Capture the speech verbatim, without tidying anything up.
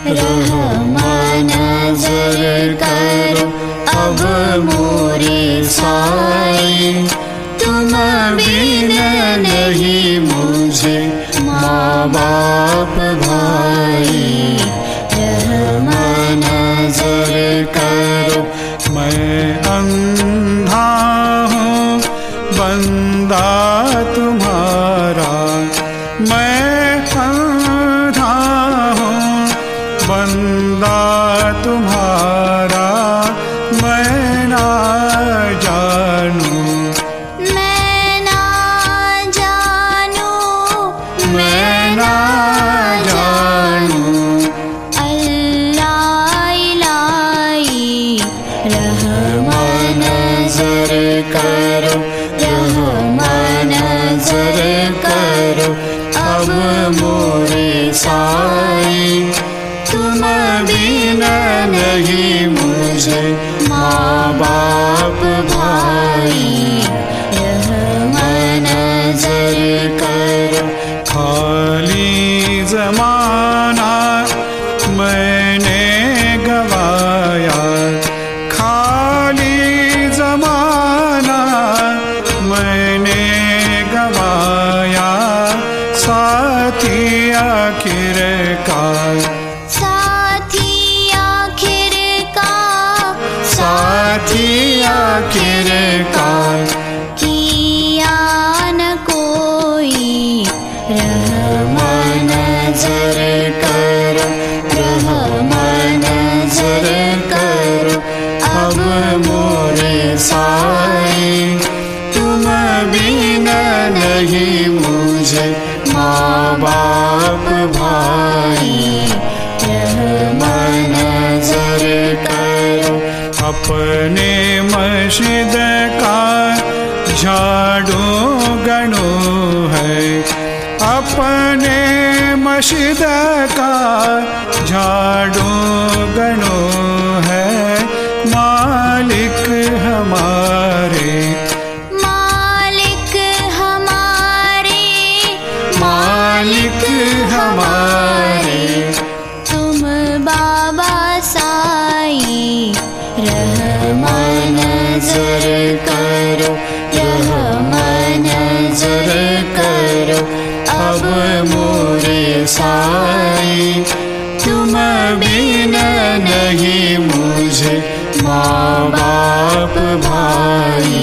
रहमा नजर करो अब मोरे साईं, तुम बिन नहीं मुझे माँ बाप भाई। रहमा नजर करो, मैं अंधा हूँ बंदा तुम्हारा, मैं अंधा हूँ बंदा तुम्हारा, मैं ना जानू मैं ना जानू मैं ना जानू। अल्लाह इलाही। रहमा नजर करो, रहमा नजर करो अब मोरे साईं, तुम बिन नहीं मुझे माँ बाप भाई। रहमा नजर करो, खाली जमाना मैंने गवाया, खाली जमाना मैंने गवाया, साथी आखिरकार साथी आखिरकार साथी आखिरकार किया न कोई। रहमा नजर करो, रहमा नजर करो अब मोरे साईं, तुम बिन नहीं मुझे माँ बाप भाई। रहमा नजर करो, अपने मस्जिद का झाड़ू गणू है, अपने मस्जिद का झाड़ू गणू है, मालिक हमारे मालिक हमारे मालिक हमारे तुम बाबा साईं। रहमा नजर करो, रहमा नजर करो अब मोरे साईं, तुम बिन नहीं मुझे माँ बाप भाई।